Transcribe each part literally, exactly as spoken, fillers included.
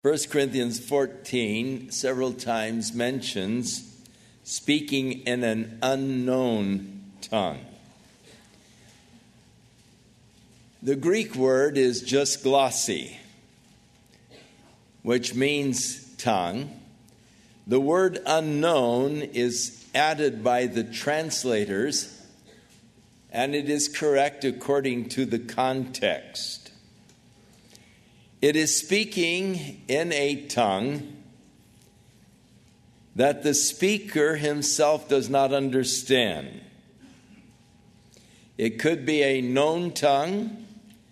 First Corinthians fourteen several times mentions speaking in an unknown tongue. The Greek word is just glossy, which means tongue. The word unknown is added by the translators, and it is correct according to the context. It is speaking in a tongue that the speaker himself does not understand. It could be a known tongue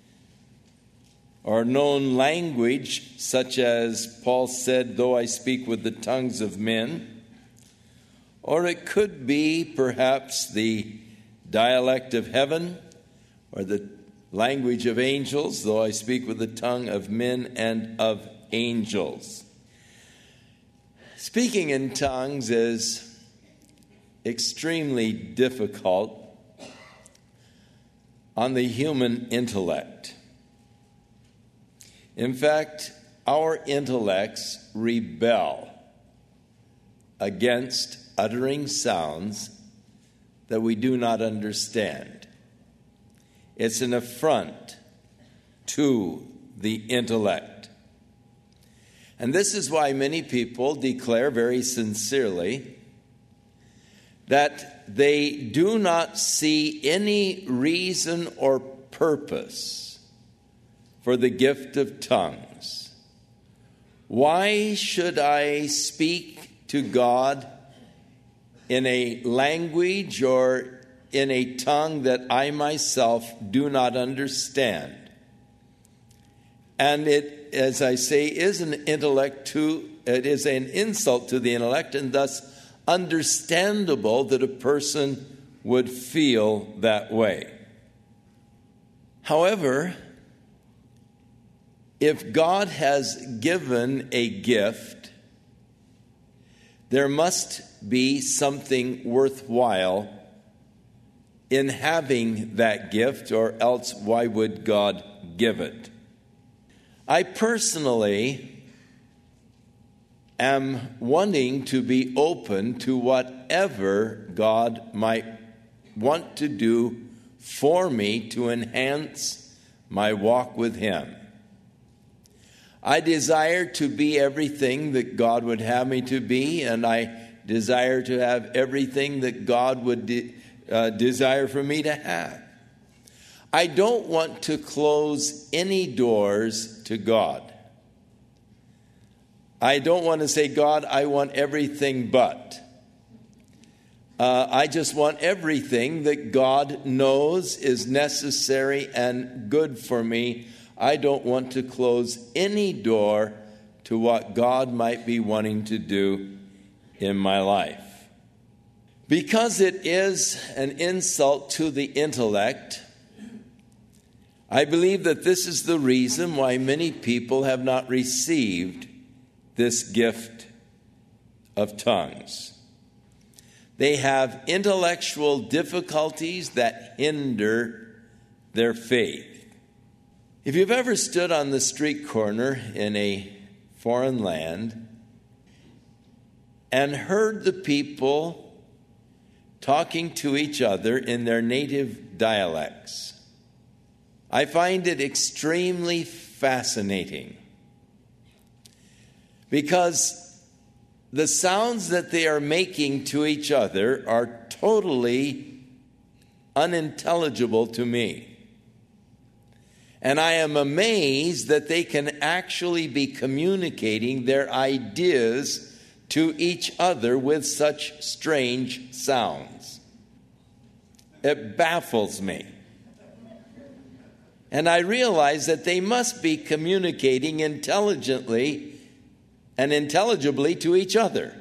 or known language, such as Paul said, though I speak with the tongues of men. Or it could be perhaps the dialect of heaven or the language of angels, though I speak with the tongue of men and of angels. Speaking in tongues is extremely difficult on the human intellect. In fact, our intellects rebel against uttering sounds that we do not understand. It's an affront to the intellect. And this is why many people declare very sincerely that they do not see any reason or purpose for the gift of tongues. Why should I speak to God in a language or in a tongue that I myself do not understand? And it, as I say, is an intellect to, it is an insult to the intellect, and thus understandable that a person would feel that way. However, if God has given a gift, there must be something worthwhile in having that gift, or else why would God give it? I personally am wanting to be open to whatever God might want to do for me to enhance my walk with Him. I desire to be everything that God would have me to be, and I desire to have everything that God would de- uh, desire for me to have. I don't want to close any doors to God. I don't want to say, God, I want everything but. Uh, I just want everything that God knows is necessary and good for me. I don't want to close any door to what God might be wanting to do in my life. Because it is an insult to the intellect, I believe that this is the reason why many people have not received this gift of tongues. They have intellectual difficulties that hinder their faith. If you've ever stood on the street corner in a foreign land and heard the people talking to each other in their native dialects, I find it extremely fascinating, because the sounds that they are making to each other are totally unintelligible to me. And I am amazed that they can actually be communicating their ideas to each other with such strange sounds. It baffles me. And I realize that they must be communicating intelligently and intelligibly to each other.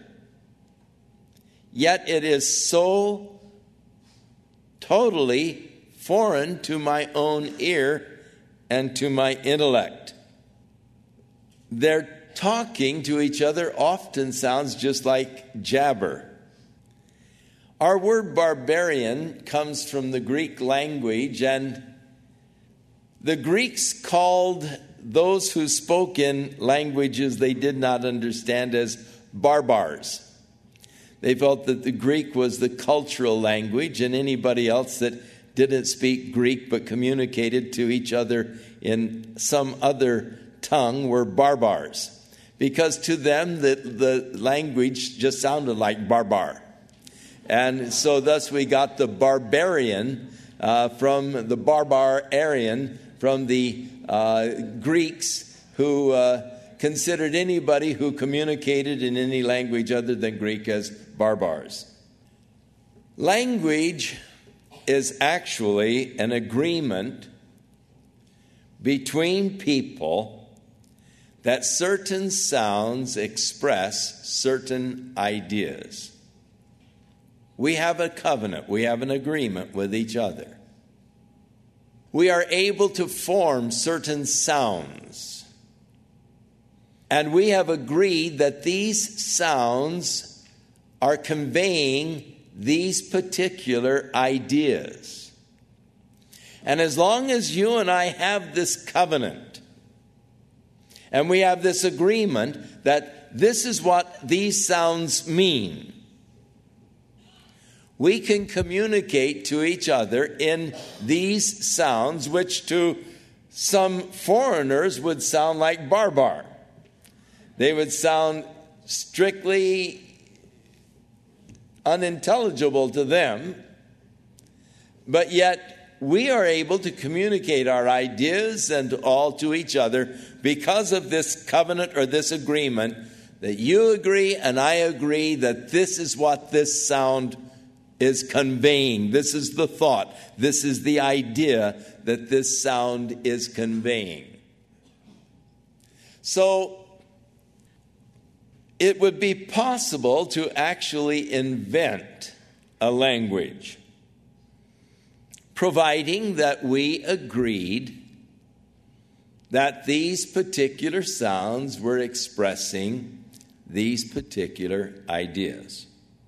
Yet it is so totally foreign to my own ear and to my intellect. Their talking to each other often sounds just like jabber. Our word barbarian comes from the Greek language, and the Greeks called those who spoke in languages they did not understand as barbars. They felt that the Greek was the cultural language, and anybody else that didn't speak Greek but communicated to each other in some other tongue were barbars. Because to them, the, the language just sounded like barbar. And so thus we got the barbarian uh, from the barbarian, from the uh, Greeks who uh, considered anybody who communicated in any language other than Greek as barbars. Language is actually an agreement between people that certain sounds express certain ideas. We have a covenant, we have an agreement with each other. We are able to form certain sounds. And we have agreed that these sounds are conveying these particular ideas. And as long as you and I have this covenant, and we have this agreement that this is what these sounds mean, we can communicate to each other in these sounds, which to some foreigners would sound like barbar. They would sound strictly unintelligible to them, but yet we are able to communicate our ideas and all to each other because of this covenant or this agreement that you agree and I agree that this is what this sound is conveying. This is the thought. This is the idea that this sound is conveying. So it would be possible to actually invent a language, providing that we agreed that these particular sounds were expressing these particular ideas.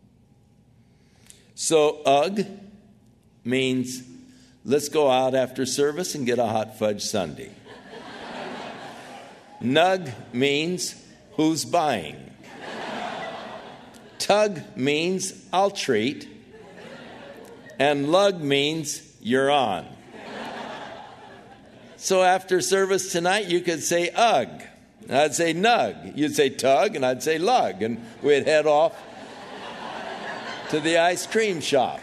So, ugh means let's go out after service and get a hot fudge sundae. Nug means who's buying. Tug means I'll treat. And lug means you're on. So after service tonight, you could say ugh. And I'd say nug. You'd say tug, and I'd say lug. And we'd head off to the ice cream shop.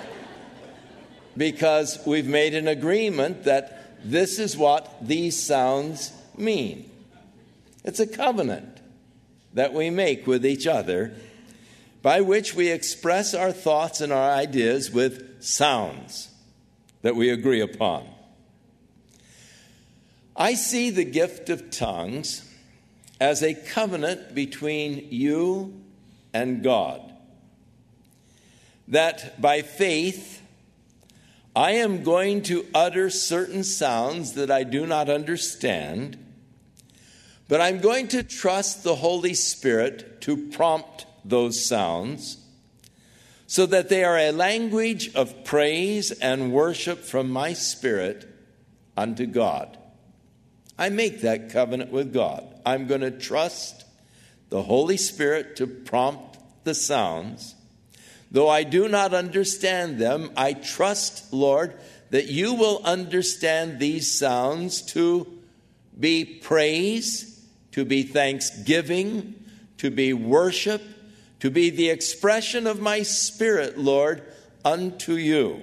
Because we've made an agreement that this is what these sounds mean. It's a covenant that we make with each other, by which we express our thoughts and our ideas with sounds that we agree upon. I see the gift of tongues as a covenant between you and God. That by faith, I am going to utter certain sounds that I do not understand, but I'm going to trust the Holy Spirit to prompt those sounds so that they are a language of praise and worship from my spirit unto God. I make that covenant with God. I'm going to trust the Holy Spirit to prompt the sounds. Though I do not understand them, I trust, Lord, that you will understand these sounds to be praise, to be thanksgiving, to be worship, to be the expression of my spirit, Lord, unto you.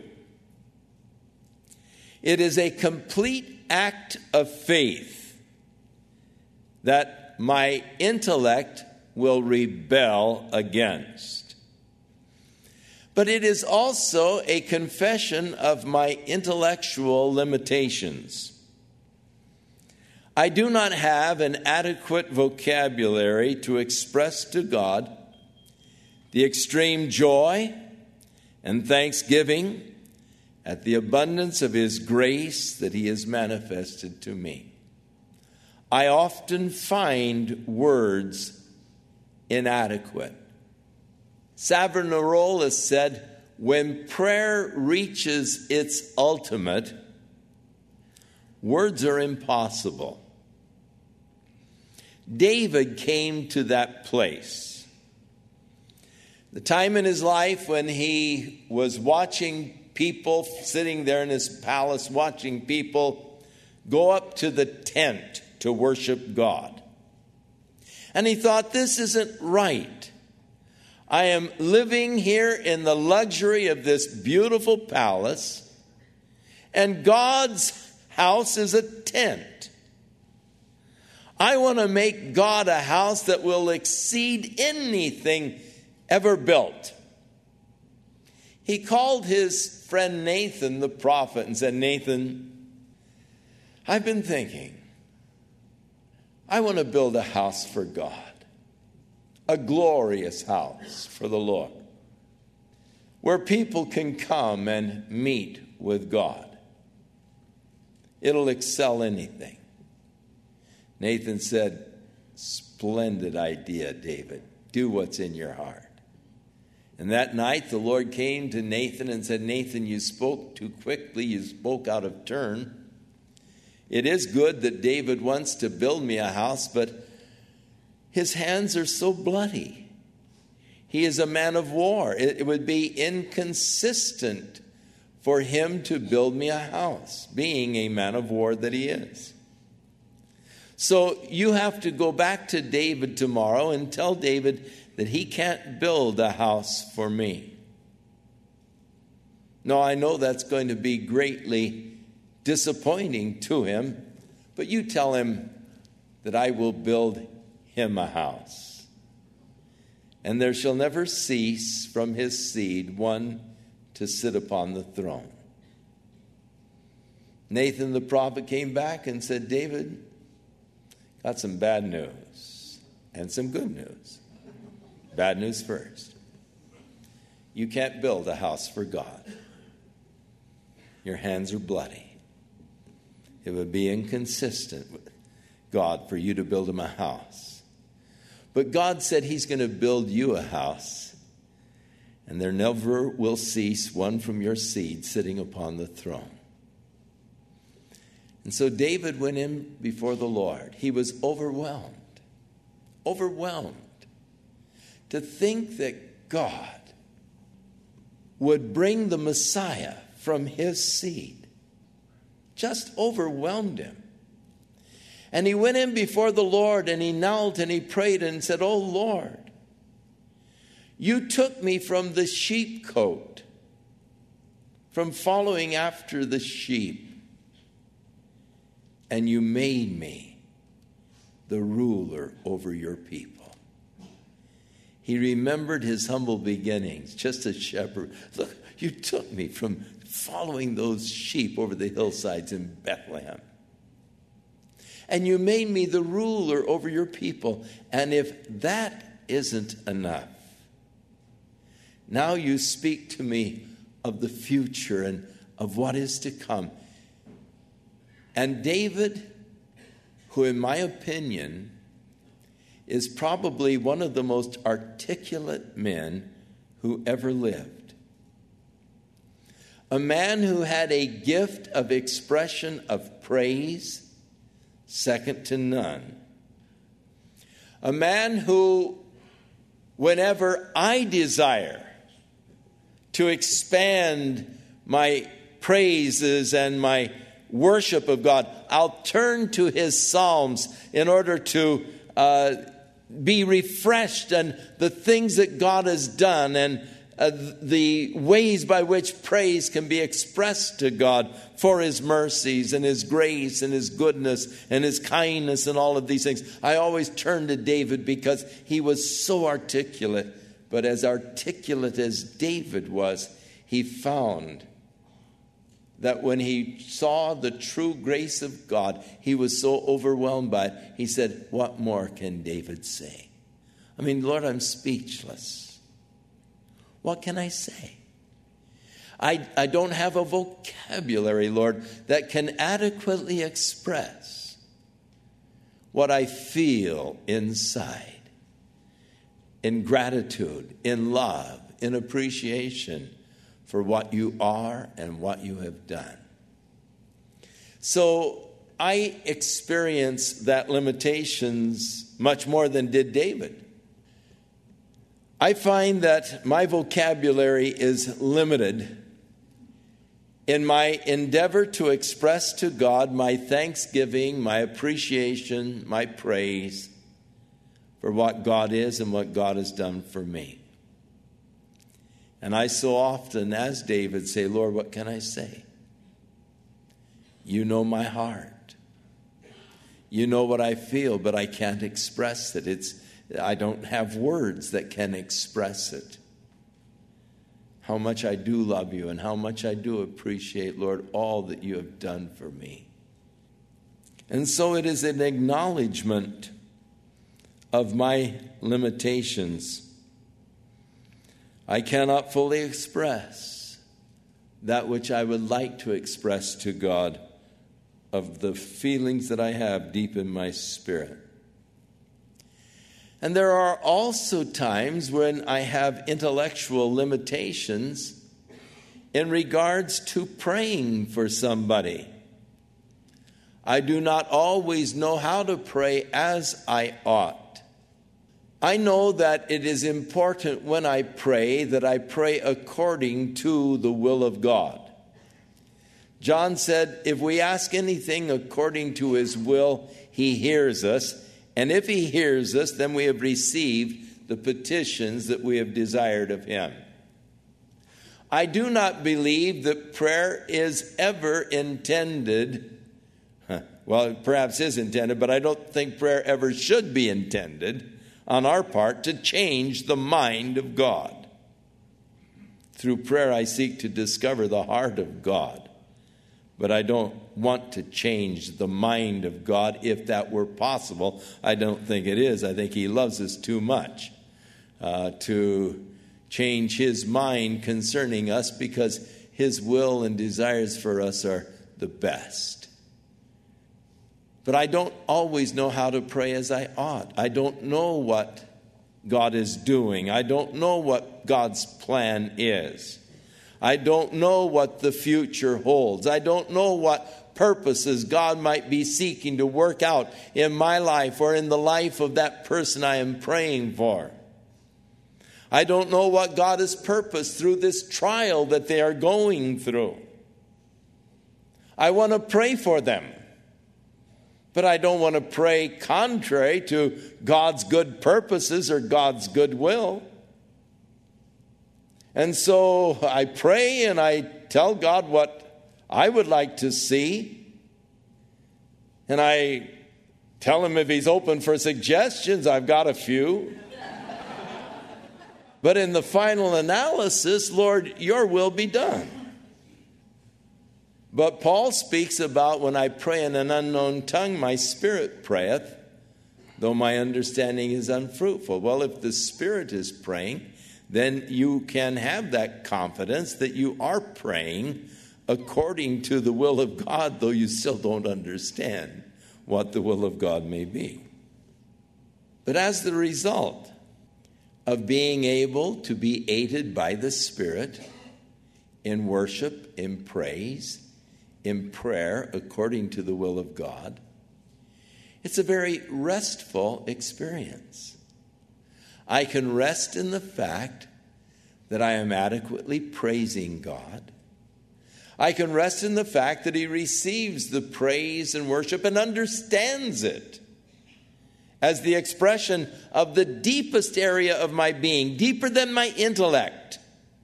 It is a complete act of faith that my intellect will rebel against. But it is also a confession of my intellectual limitations. I do not have an adequate vocabulary to express to God the extreme joy and thanksgiving at the abundance of His grace that He has manifested to me. I often find words inadequate. Savonarola said, when prayer reaches its ultimate, words are impossible. David came to that place. The time in his life when he was watching people, sitting there in his palace, watching people go up to the tent to worship God. And he thought, this isn't right. I am living here in the luxury of this beautiful palace, and God's house is a tent. I want to make God a house that will exceed anything ever built. He called his friend Nathan the prophet and said, Nathan, I've been thinking, I want to build a house for God, a glorious house for the Lord, where people can come and meet with God. It'll excel anything. Nathan said, splendid idea, David. Do what's in your heart. And that night the Lord came to Nathan and said, Nathan, you spoke too quickly. You spoke out of turn. It is good that David wants to build me a house, but his hands are so bloody. He is a man of war. It, it would be inconsistent for him to build me a house, being a man of war that he is. So you have to go back to David tomorrow and tell David that he can't build a house for me. No, I know that's going to be greatly disappointing to him, but you tell him that I will build him a house. And there shall never cease from his seed one to sit upon the throne. Nathan the prophet came back and said, David, got some bad news and some good news. Bad news first. You can't build a house for God. Your hands are bloody. It would be inconsistent with God for you to build him a house. But God said he's going to build you a house, and there never will cease one from your seed sitting upon the throne. And so David went in before the Lord. He was overwhelmed, overwhelmed to think that God would bring the Messiah from his seed. Just overwhelmed him. And he went in before the Lord and he knelt and he prayed and said, Oh Lord, you took me from the sheepcote, from following after the sheep, and you made me the ruler over your people. He remembered his humble beginnings, just a shepherd. Look, you took me from following those sheep over the hillsides in Bethlehem. And you made me the ruler over your people. And if that isn't enough, now you speak to me of the future and of what is to come. And David, who in my opinion is probably one of the most articulate men who ever lived, a man who had a gift of expression of praise second to none, a man who, whenever I desire to expand my praises and my worship of God, I'll turn to his Psalms in order to uh, be refreshed and the things that God has done and uh, the ways by which praise can be expressed to God for his mercies and his grace and his goodness and his kindness and all of these things. I always turn to David because he was so articulate. But as articulate as David was, he found that when he saw the true grace of God, he was so overwhelmed by it. He said, what more can David say? I mean, Lord, I'm speechless. What can I say? I, I don't have a vocabulary, Lord, that can adequately express what I feel inside in gratitude, in love, in appreciation for what you are and what you have done. So I experience that limitations much more than did David. I find that my vocabulary is limited in my endeavor to express to God my thanksgiving, my appreciation, my praise for what God is and what God has done for me. And I so often, as David, say, Lord, what can I say? You know my heart. You know what I feel, but I can't express it. It's, I don't have words that can express it. How much I do love you and how much I do appreciate, Lord, all that you have done for me. And so it is an acknowledgement of my limitations. I cannot fully express that which I would like to express to God of the feelings that I have deep in my spirit. And there are also times when I have intellectual limitations in regards to praying for somebody. I do not always know how to pray as I ought. I know that it is important when I pray that I pray according to the will of God. John said, if we ask anything according to his will, he hears us. And if he hears us, then we have received the petitions that we have desired of him. I do not believe that prayer is ever intended, well, it perhaps is intended, but I don't think prayer ever should be intended on our part to change the mind of God. Through prayer, I seek to discover the heart of God. But I don't want to change the mind of God if that were possible. I don't think it is. I think he loves us too much uh, to change his mind concerning us, because his will and desires for us are the best. But I don't always know how to pray as I ought. I don't know what God is doing. I don't know what God's plan is. I don't know what the future holds. I don't know what purposes God might be seeking to work out in my life or in the life of that person I am praying for. I don't know what God has purposed through this trial that they are going through. I want to pray for them, but I don't want to pray contrary to God's good purposes or God's good will. And so I pray and I tell God what I would like to see. And I tell him if he's open for suggestions. I've got a few. But in the final analysis, Lord, your will be done. But Paul speaks about when I pray in an unknown tongue, my spirit prayeth, though my understanding is unfruitful. Well, if the Spirit is praying, then you can have that confidence that you are praying according to the will of God, though you still don't understand what the will of God may be. But as the result of being able to be aided by the Spirit in worship, in praise, in prayer, according to the will of God, it's a very restful experience. I can rest in the fact that I am adequately praising God. I can rest in the fact that he receives the praise and worship and understands it as the expression of the deepest area of my being, deeper than my intellect,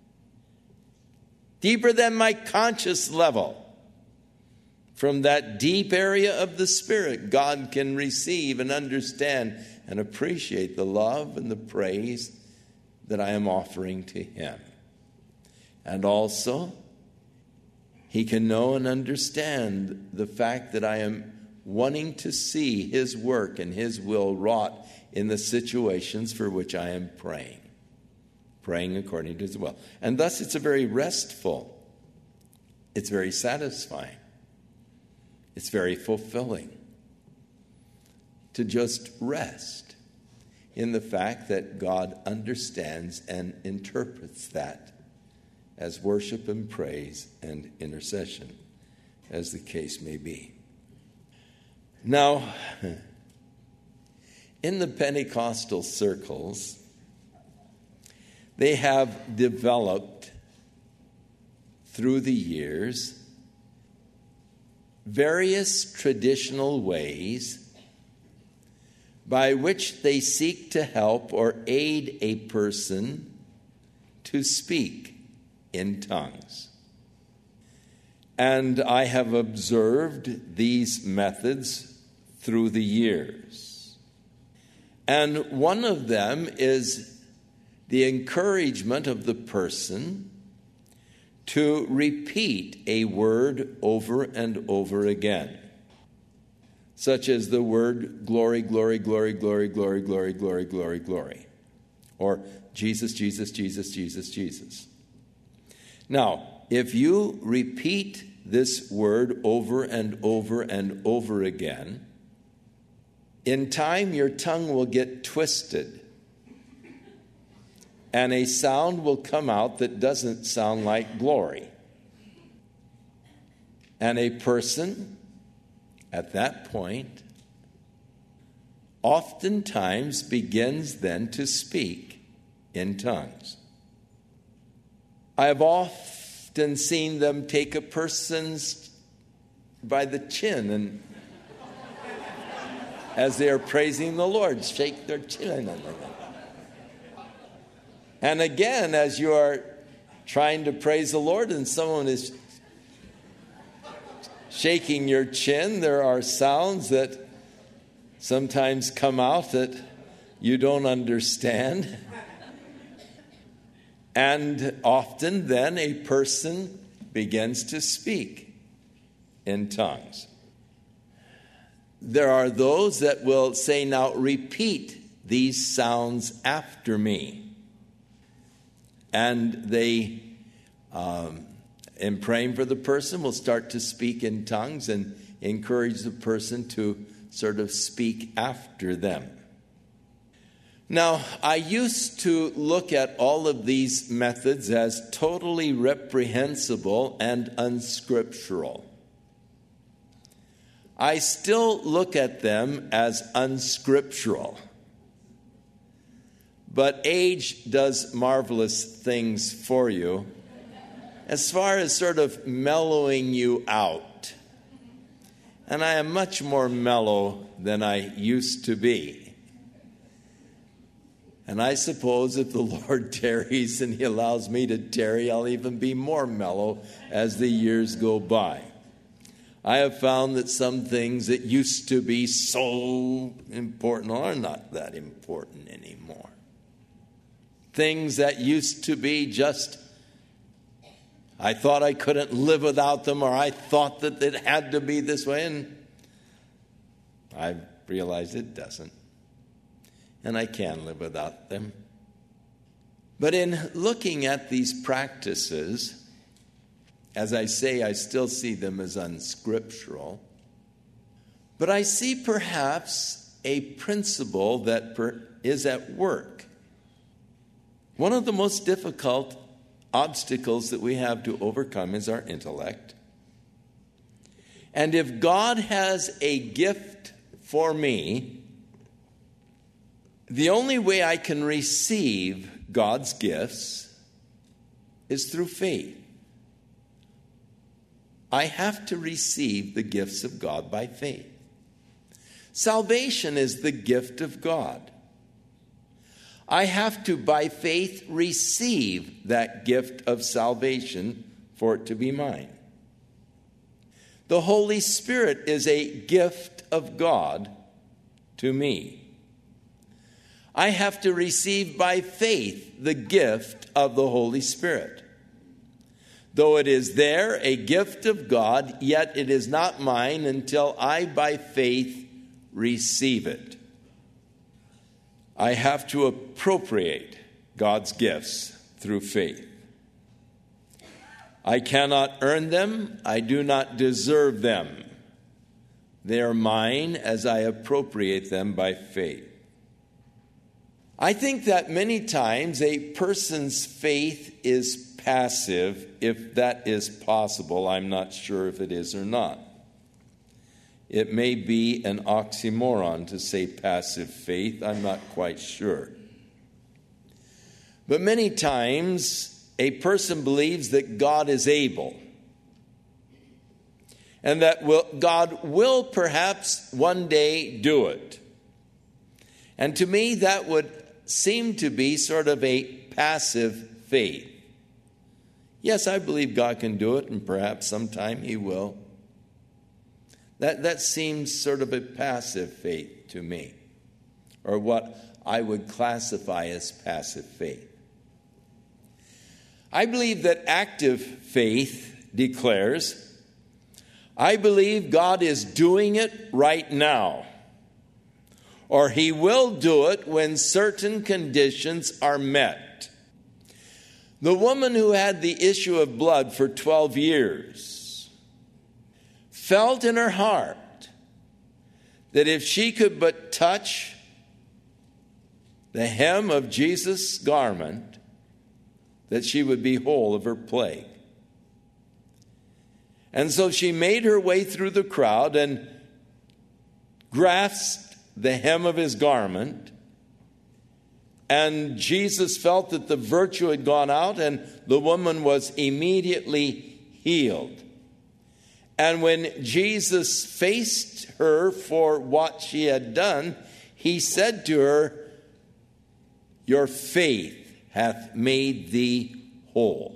deeper than my conscious level. From that deep area of the Spirit, God can receive and understand and appreciate the love and the praise that I am offering to him. And also, he can know and understand the fact that I am wanting to see his work and his will wrought in the situations for which I am praying. Praying according to his will. And thus it's a very restful, it's very satisfying, it's very fulfilling to just rest in the fact that God understands and interprets that as worship and praise and intercession, as the case may be. Now, in the Pentecostal circles, they have developed through the years various traditional ways by which they seek to help or aid a person to speak in tongues. And I have observed these methods through the years. And one of them is the encouragement of the person to repeat a word over and over again, such as the word glory, glory, glory, glory, glory, glory, glory, glory, glory, or Jesus, Jesus, Jesus, Jesus, Jesus. Now, if you repeat this word over and over and over again, in time your tongue will get twisted, and a sound will come out that doesn't sound like glory. And a person at that point oftentimes begins then to speak in tongues. I have often seen them take a person's by the chin and as they are praising the Lord, shake their chin. And again, as you are trying to praise the Lord and someone is shaking your chin, there are sounds that sometimes come out that you don't understand. And often then a person begins to speak in tongues. There are those that will say, now repeat these sounds after me. And they, um, in praying for the person, will start to speak in tongues and encourage the person to sort of speak after them. Now, I used to look at all of these methods as totally reprehensible and unscriptural. I still look at them as unscriptural. But age does marvelous things for you as far as sort of mellowing you out. And I am much more mellow than I used to be. And I suppose if the Lord tarries and He allows me to tarry, I'll even be more mellow as the years go by. I have found that some things that used to be so important are not that important anymore. Things that used to be just, I thought I couldn't live without them, or I thought that it had to be this way, and I realized it doesn't. And I can live without them. But in looking at these practices, as I say, I still see them as unscriptural. But I see perhaps a principle that per- is at work. One of the most difficult obstacles that we have to overcome is our intellect. And if God has a gift for me, the only way I can receive God's gifts is through faith. I have to receive the gifts of God by faith. Salvation is the gift of God. I have to, by faith, receive that gift of salvation for it to be mine. The Holy Spirit is a gift of God to me. I have to receive by faith the gift of the Holy Spirit. Though it is there, a gift of God, yet it is not mine until I, by faith, receive it. I have to appropriate God's gifts through faith. I cannot earn them. I do not deserve them. They are mine as I appropriate them by faith. I think that many times a person's faith is passive, if that is possible. I'm not sure if it is or not. it may be an oxymoron to say passive faith. I'm not quite sure. But many times, a person believes that God is able, and that will, God will perhaps one day do it. And to me, that would seem to be sort of a passive faith. Yes, I believe God can do it, and perhaps sometime He will. That, that seems sort of a passive faith to me, or what I would classify as passive faith. I believe that active faith declares, I believe God is doing it right now, or He will do it when certain conditions are met. The woman who had the issue of blood for twelve years felt in her heart that if she could but touch the hem of Jesus' garment, that she would be whole of her plague. And so she made her way through the crowd and grasped the hem of His garment. And Jesus felt that the virtue had gone out, and the woman was immediately healed. And when Jesus faced her for what she had done, He said to her, your faith hath made thee whole.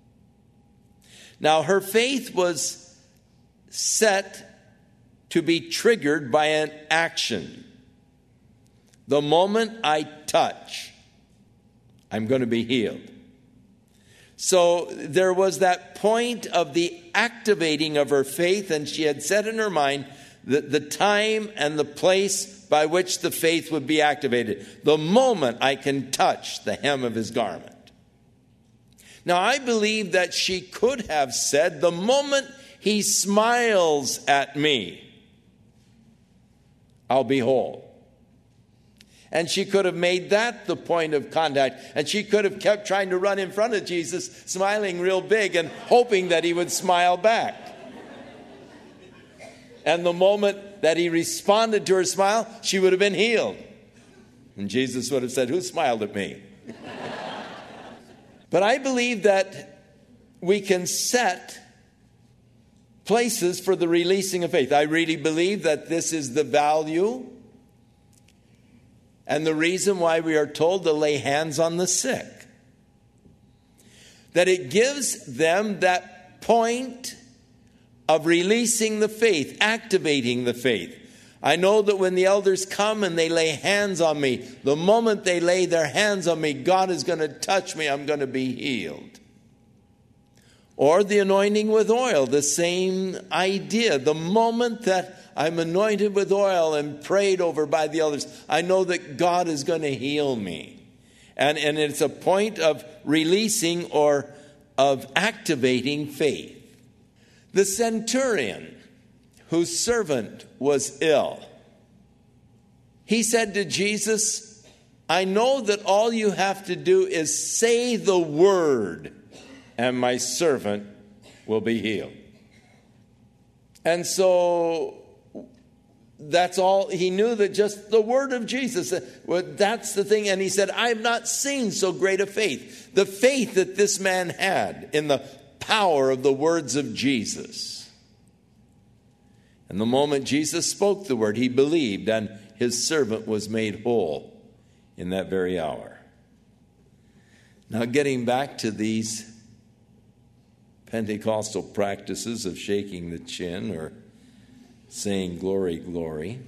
Now, her faith was set to be triggered by an action. The moment I touch, I'm going to be healed. So there was that point of the activating of her faith, and she had set in her mind the, the time and the place by which the faith would be activated. The moment I can touch the hem of His garment. Now, I believe that she could have said, the moment He smiles at me, I'll be whole. And she could have made that the point of contact. And she could have kept trying to run in front of Jesus, smiling real big and hoping that He would smile back. And the moment that He responded to her smile, she would have been healed. And Jesus would have said, who smiled at me? But I believe that we can set places for the releasing of faith. I really believe that this is the value and the reason why we are told to lay hands on the sick. That it gives them that point of releasing the faith, activating the faith. I know that when the elders come and they lay hands on me, the moment they lay their hands on me, God is going to touch me, I'm going to be healed. Or the anointing with oil, the same idea. The moment that I'm anointed with oil and prayed over by the elders, I know that God is going to heal me. And, and it's a point of releasing or of activating faith. The centurion, whose servant was ill, he said to Jesus, I know that all you have to do is say the word, and my servant will be healed. And so that's all. He knew that just the word of Jesus, that's the thing. And he said, I have not seen so great a faith. The faith that this man had in the power of the words of Jesus. And the moment Jesus spoke the word, he believed, and his servant was made whole in that very hour. Now, getting back to these Pentecostal practices of shaking the chin or saying glory, glory,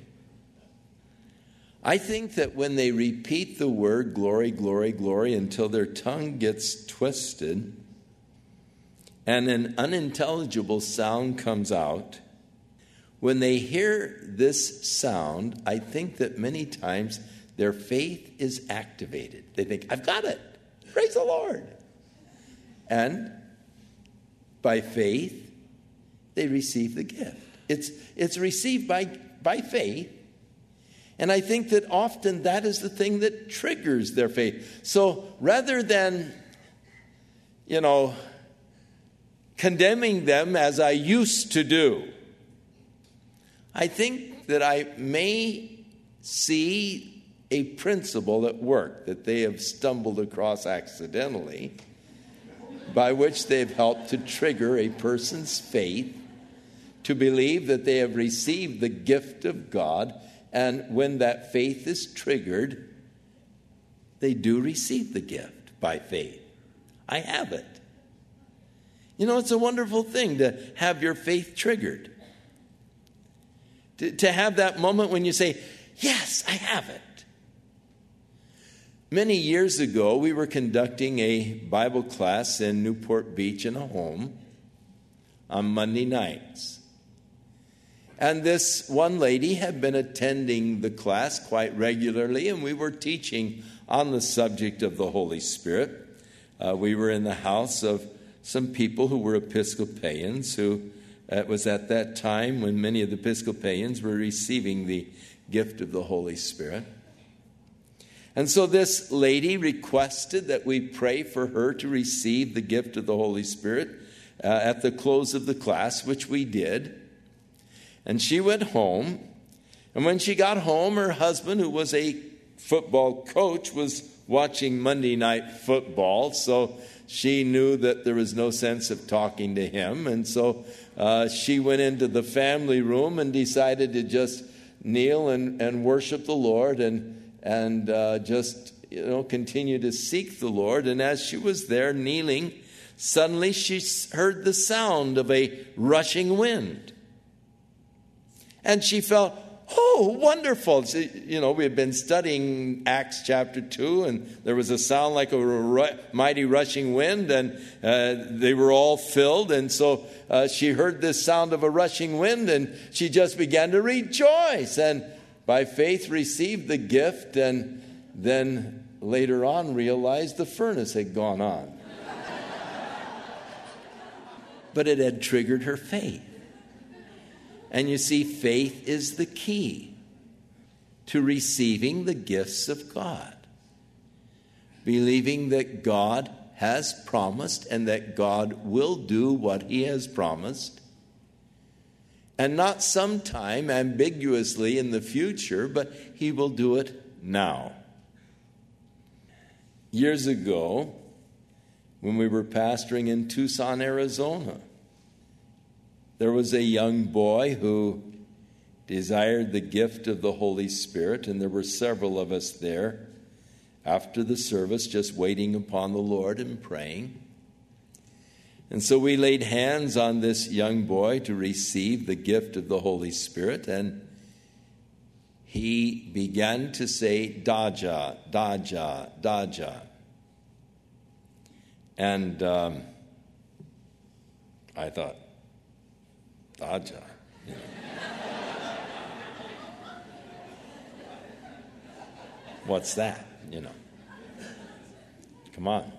I think that when they repeat the word glory, glory, glory until their tongue gets twisted and an unintelligible sound comes out, when they hear this sound, I think that many times their faith is activated. They think, I've got it. Praise the Lord. And by faith, they receive the gift. It's, it's received by, by faith. And I think that often that is the thing that triggers their faith. So rather than, you know, condemning them as I used to do, I think that I may see a principle at work that they have stumbled across accidentally, by which they've helped to trigger a person's faith to believe that they have received the gift of God, and when that faith is triggered, they do receive the gift by faith. I have it. You know, it's a wonderful thing to have your faith triggered. To, to have that moment when you say, yes, I have it. Many years ago, we were conducting a Bible class in Newport Beach in a home on Monday nights. And this one lady had been attending the class quite regularly, and we were teaching on the subject of the Holy Spirit. Uh, we were in the house of some people who were Episcopalians, who it was at that time when many of the Episcopalians were receiving the gift of the Holy Spirit. And so this lady requested that we pray for her to receive the gift of the Holy Spirit uh, at the close of the class, which we did. And she went home. And when she got home, her husband, who was a football coach, was watching Monday Night Football. So she knew that there was no sense of talking to him. And so uh, she went into the family room and decided to just kneel and, and worship the Lord and and uh, just, you know, continue to seek the Lord. And as she was there kneeling, suddenly she heard the sound of a rushing wind. And she felt, oh, wonderful. So, you know, we had been studying Acts chapter two, and there was a sound like a ru- mighty rushing wind, and uh, they were all filled. And so uh, she heard this sound of a rushing wind, and she just began to rejoice, and by faith received the gift, and then later on realized the furnace had gone on. But it had triggered her faith. And you see, faith is the key to receiving the gifts of God. Believing that God has promised and that God will do what he has promised. And not sometime ambiguously in the future, but he will do it now. Years ago, when we were pastoring in Tucson, Arizona, there was a young boy who desired the gift of the Holy Spirit, and there were several of us there after the service just waiting upon the Lord and praying. And so we laid hands on this young boy to receive the gift of the Holy Spirit, and he began to say, Daja, Daja, Daja. And um, I thought, Daja. You know. What's that? You know. Come on.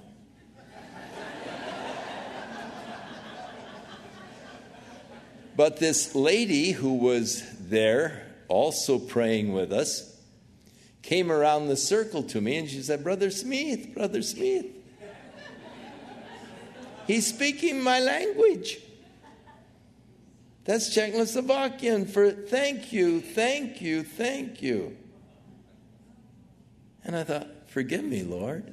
But this lady who was there, also praying with us, came around the circle to me and she said, Brother Smith, Brother Smith, he's speaking my language. That's Czechoslovakian for thank you, thank you, thank you. And I thought, forgive me, Lord.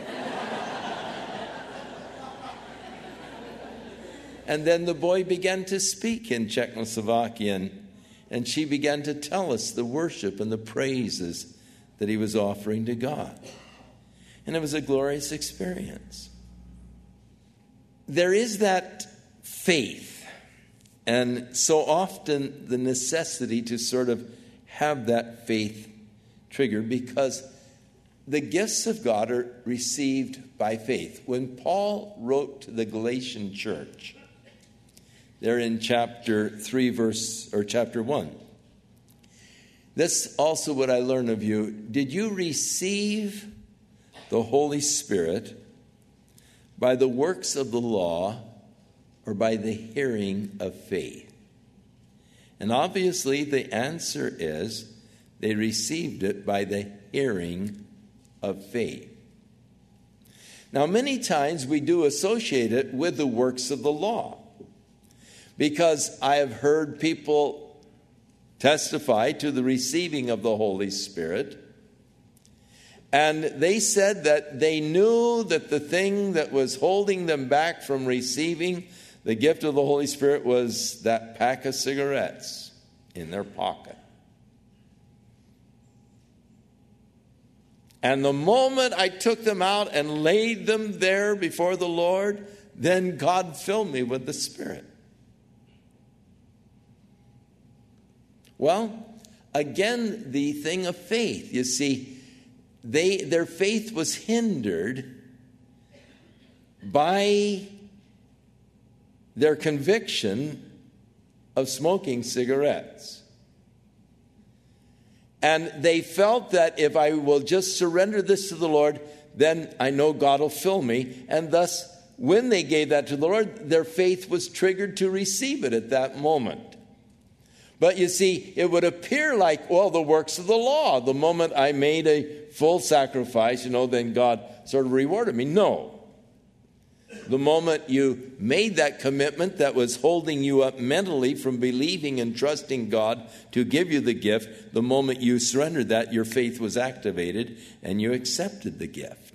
And then the boy began to speak in Czechoslovakian, and she began to tell us the worship and the praises that he was offering to God. And it was a glorious experience. There is that faith, and so often the necessity to sort of have that faith triggered, because the gifts of God are received by faith. When Paul wrote to the Galatian church, they're in chapter three, verse, or chapter one. This also what I learned of you. Did you receive the Holy Spirit by the works of the law or by the hearing of faith? And obviously the answer is they received it by the hearing of faith. Now, many times we do associate it with the works of the law. Because I have heard people testify to the receiving of the Holy Spirit. And they said that they knew that the thing that was holding them back from receiving the gift of the Holy Spirit was that pack of cigarettes in their pocket. And the moment I took them out and laid them there before the Lord, then God filled me with the Spirit. Well, again, the thing of faith. You see, they their faith was hindered by their conviction of smoking cigarettes. And they felt that if I will just surrender this to the Lord, then I know God will fill me. And thus, when they gave that to the Lord, their faith was triggered to receive it at that moment. But you see, it would appear like, well, the works of the law. The moment I made a full sacrifice, you know, then God sort of rewarded me. No. The moment you made that commitment that was holding you up mentally from believing and trusting God to give you the gift, the moment you surrendered that, your faith was activated and you accepted the gift.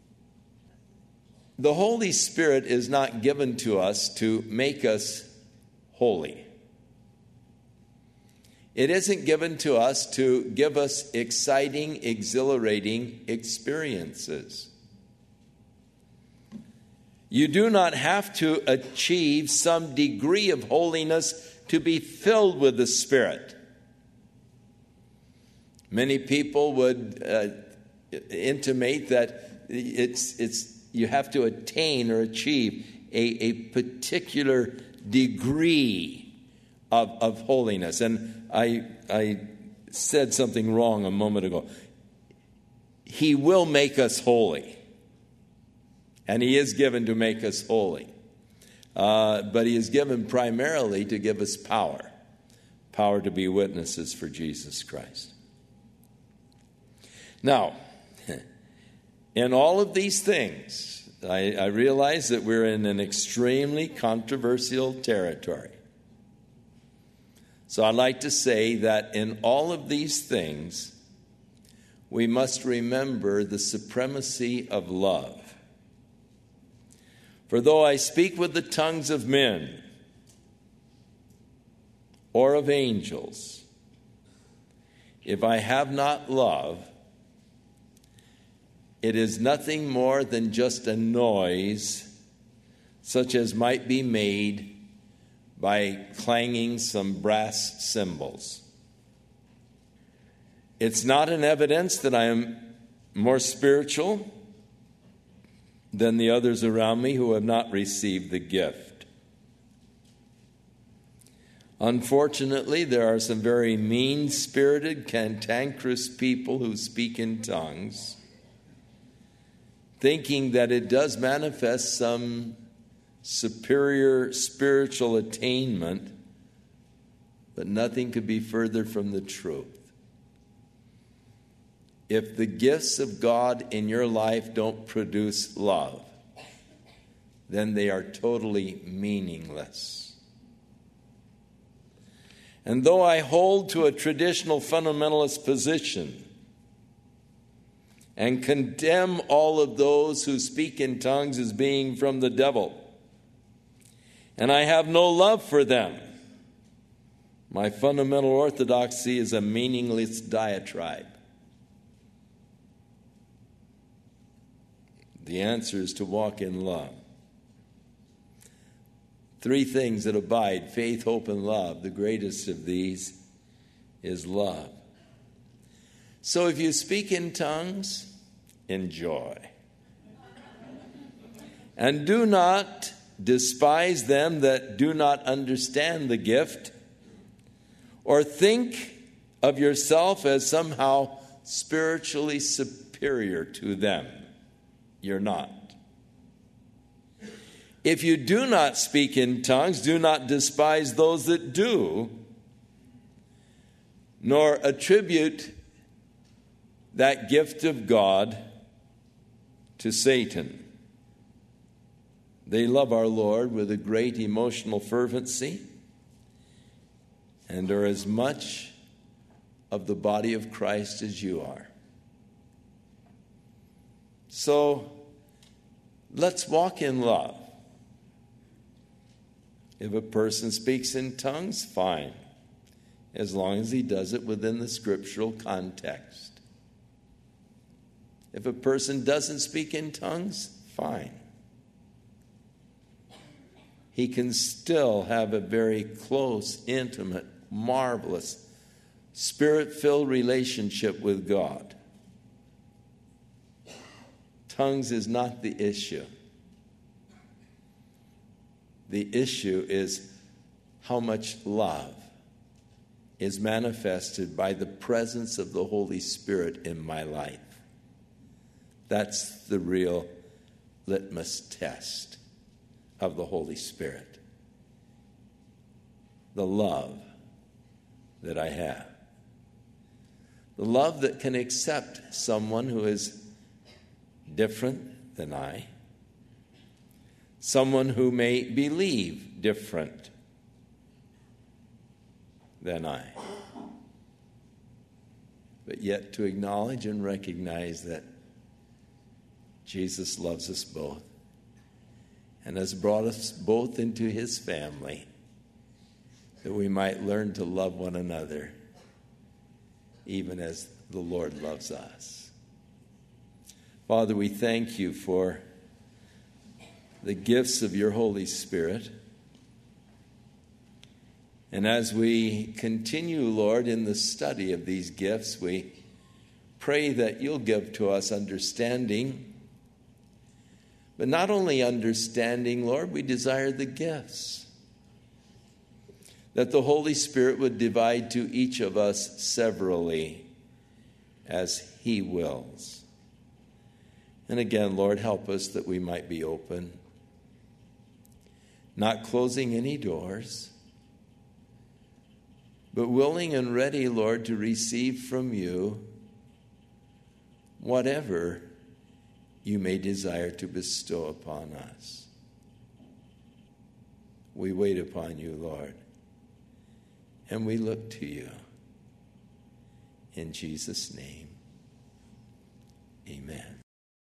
The Holy Spirit is not given to us to make us holy. It isn't given to us to give us exciting, exhilarating experiences. You do not have to achieve some degree of holiness to be filled with the Spirit. Many people would uh, intimate that it's it's you have to attain or achieve a, a particular degree of, of holiness. And I I said something wrong a moment ago. He will make us holy. And he is given to make us holy. Uh, but he is given primarily to give us power. Power to be witnesses for Jesus Christ. Now, in all of these things, I, I realize that we're in an extremely controversial territory. So I'd like to say that in all of these things, we must remember the supremacy of love. For though I speak with the tongues of men or of angels, if I have not love, it is nothing more than just a noise such as might be made by clanging some brass cymbals. It's not an evidence that I am more spiritual than the others around me who have not received the gift. Unfortunately, there are some very mean-spirited, cantankerous people who speak in tongues, thinking that it does manifest some superior spiritual attainment, but nothing could be further from the truth. If the gifts of God in your life don't produce love, then they are totally meaningless. And though I hold to a traditional fundamentalist position and condemn all of those who speak in tongues as being from the devil, and I have no love for them, my fundamental orthodoxy is a meaningless diatribe. The answer is to walk in love. Three things that abide: faith, hope, and love. The greatest of these is love. So if you speak in tongues, enjoy. And do not despise them that do not understand the gift, or think of yourself as somehow spiritually superior to them. You're not. If you do not speak in tongues, do not despise those that do, nor attribute that gift of God to Satan. They love our Lord with a great emotional fervency, and are as much of the body of Christ as you are. So let's walk in love. If a person speaks in tongues, fine, as long as he does it within the scriptural context. If a person doesn't speak in tongues, fine. He can still have a very close, intimate, marvelous, Spirit-filled relationship with God. Tongues is not the issue. The issue is how much love is manifested by the presence of the Holy Spirit in my life. That's the real litmus test of the Holy Spirit. The love that I have. The love that can accept someone who is different than I. Someone who may believe different than I. But yet to acknowledge and recognize that Jesus loves us both and has brought us both into his family that we might learn to love one another even as the Lord loves us. Father, we thank you for the gifts of your Holy Spirit. And as we continue, Lord, in the study of these gifts, we pray that you'll give to us understanding. But not only understanding, Lord, we desire the gifts. That the Holy Spirit would divide to each of us severally as he wills. And again, Lord, help us that we might be open, not closing any doors, but willing and ready, Lord, to receive from you whatever you may desire to bestow upon us. We wait upon you, Lord, and we look to you. In Jesus' name, amen.